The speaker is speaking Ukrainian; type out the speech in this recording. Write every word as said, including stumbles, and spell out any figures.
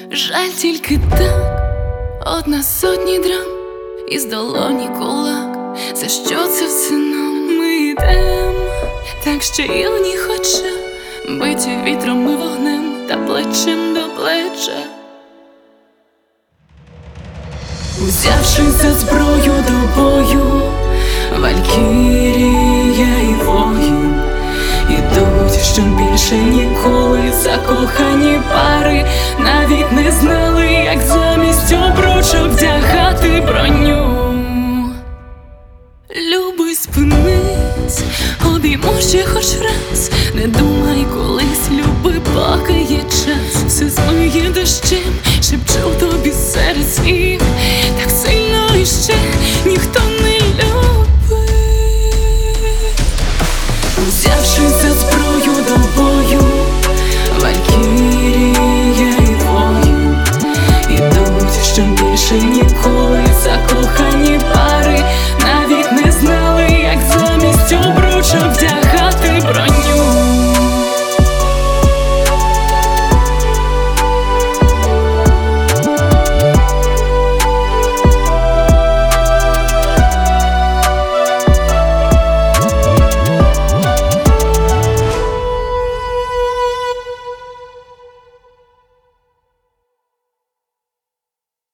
Жаль тільки так, одна сотні драм із долоні кулак. За що це все нам? Ми йдем, так ще юні хоча, биті вітром і вогнем та плечем до плеча. Узявшись за зброю до бою, валькірія і воїн ідуть, що більше ніколи закохані пари навіть не знали, як замість обручок